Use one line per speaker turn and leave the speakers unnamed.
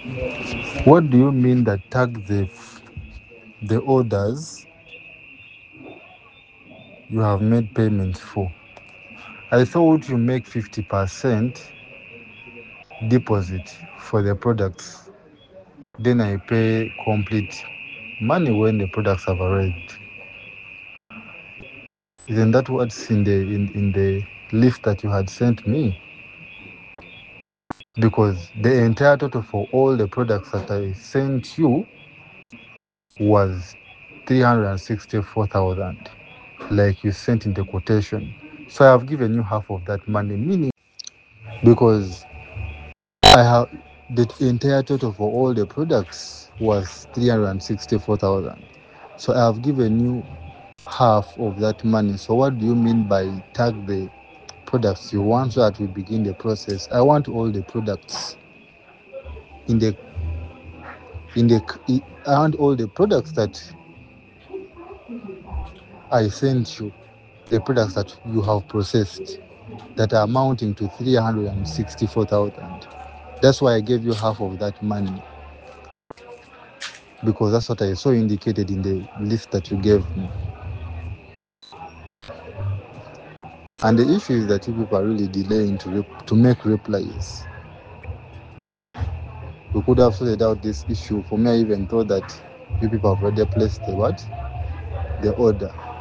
What do you mean that tag the orders you have made payments for? I thought you make 50% deposit for the products. Then I pay complete money when the products have arrived. Isn't that what's in the list that you had sent me? Because the entire total for all the products that I sent you was 364,000, like you sent in the quotation. So I have given you half of that money, meaning because I have the entire total for all the products was 364,000. So I have given you half of that money. So what do you mean by tag the products you want so that we begin the process? I want all the products in the I want all the products that I sent you, the products that you have processed that are amounting to 364,000. That's why I gave you half of that money because that's what I saw indicated in the list that you gave me. And the issue is that you people are really delaying to make replies. We could have sorted out this issue. For me, I even thought that you people have already placed the what? The order.